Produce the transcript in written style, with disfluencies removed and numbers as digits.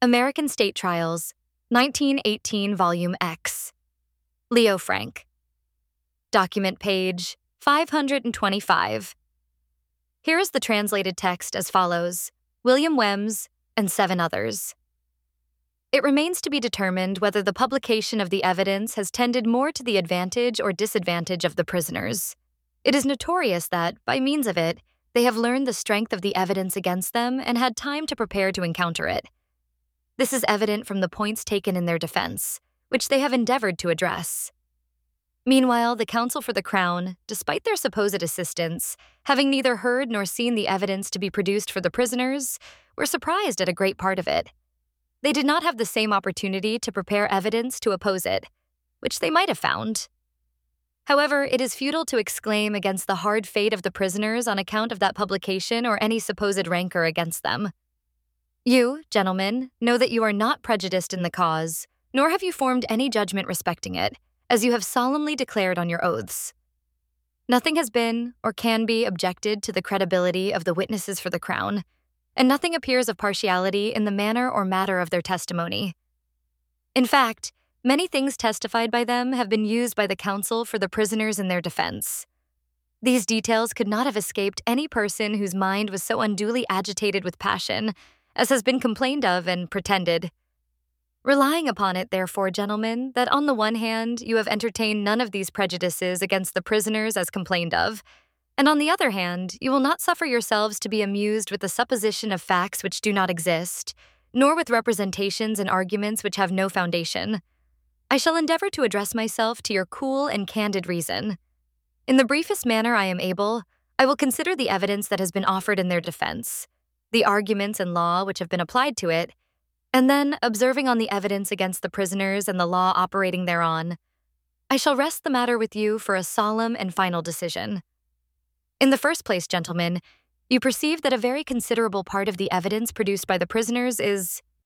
American State Trials, 1918 Volume X. Leo Frank. Document page 525. Here is the translated text as follows: William Wems and 7 others. It remains to be determined whether the publication of the evidence has tended more to the advantage or disadvantage of the prisoners. It is notorious that, by means of it, they have learned the strength of the evidence against them and had time to prepare to encounter it. This is evident from the points taken in their defense, which they have endeavored to address. Meanwhile, the counsel for the Crown, despite their supposed assistance, having neither heard nor seen the evidence to be produced for the prisoners, were surprised at a great part of it. They did not have the same opportunity to prepare evidence to oppose it, which they might have found. However, it is futile to exclaim against the hard fate of the prisoners on account of that publication or any supposed rancor against them. You, gentlemen, know that you are not prejudiced in the cause, nor have you formed any judgment respecting it, as you have solemnly declared on your oaths. Nothing has been or can be objected to the credibility of the witnesses for the Crown, and nothing appears of partiality in the manner or matter of their testimony. In fact, many things testified by them have been used by the counsel for the prisoners in their defense. These details could not have escaped any person whose mind was so unduly agitated with passion, as has been complained of and pretended. Relying upon it, therefore, gentlemen, that on the one hand you have entertained none of these prejudices against the prisoners as complained of, and on the other hand you will not suffer yourselves to be amused with the supposition of facts which do not exist, nor with representations and arguments which have no foundation, I shall endeavor to address myself to your cool and candid reason. In the briefest manner I am able, I will consider the evidence that has been offered in their defense, the arguments and law which have been applied to it, and then, observing on the evidence against the prisoners and the law operating thereon, I shall rest the matter with you for a solemn and final decision. In the first place, gentlemen, you perceive that a very considerable part of the evidence produced by the prisoners is,